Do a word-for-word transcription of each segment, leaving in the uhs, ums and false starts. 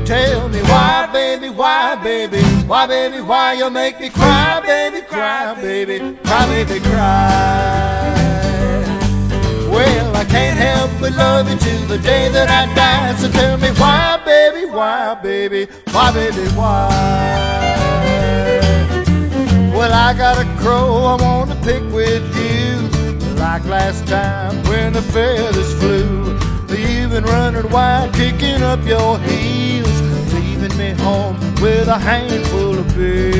Tell me why, baby, why, baby, why, baby, why you make me cry, baby, cry, baby, cry, baby, cry. Well, I can't help but love you till the day that I die. So tell me why, baby, why, baby, why, baby, why. Well, I got a crow I want to pick with you, like last time when the feathers flew. You've been running wild, kicking up your heels, leaving me home with a handful of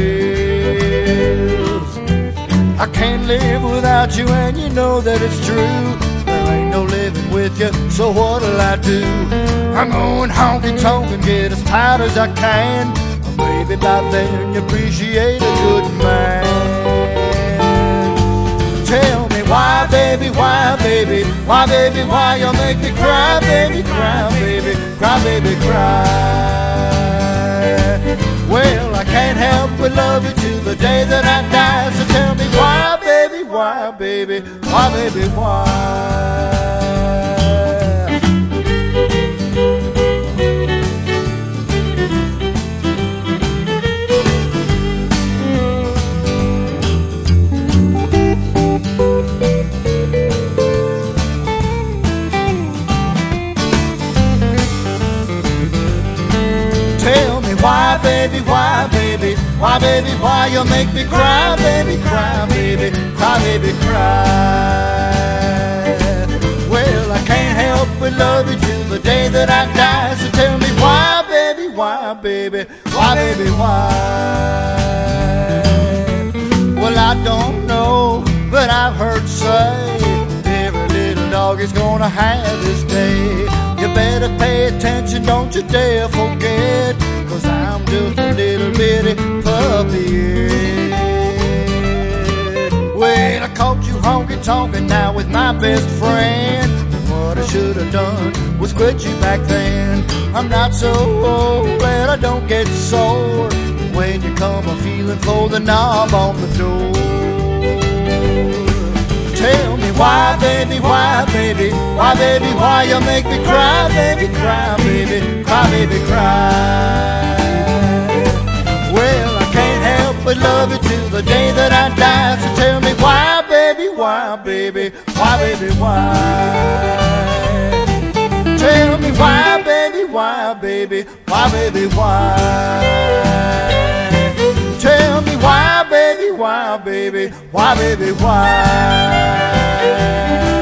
bills. I can't live without you, and you know that it's true. There ain't no living with you, so what'll I do? I'm going honky-tonk and get as tight as I can. Maybe by then you appreciate a good man. Tell me why, baby, why, baby, why, baby, why you make me cry, baby, cry, baby, cry, baby, cry. Well, I can't help but love you till the day that I die. So tell me why, baby, why, baby, why, baby, why. Why, baby, why, baby, why, baby, why you make me cry, baby, cry, baby, cry, baby, cry. Well, I can't help but love you till the day that I die. So tell me why, baby, why, baby, why, baby, why. Well, I don't know, but I've heard say every little dog is gonna have his day. You better pay attention, don't you dare forget, 'cause I'm just a little bitty puppy. Well, I caught you honky-tonkin' now with my best friend. What I should have done was quit you back then. I'm not so old that I don't get sore when you come a feeling for the knob on the door. Tell me why, baby, why, baby, why, baby, why you make me cry, baby, cry, baby, cry, baby, cry. Well, I can't help but love you till the day that I die. So tell me why, baby, why, baby, why, baby, why. Tell me why, baby, why, baby, why, baby, why. Tell me why, baby, why, baby, why, baby, why.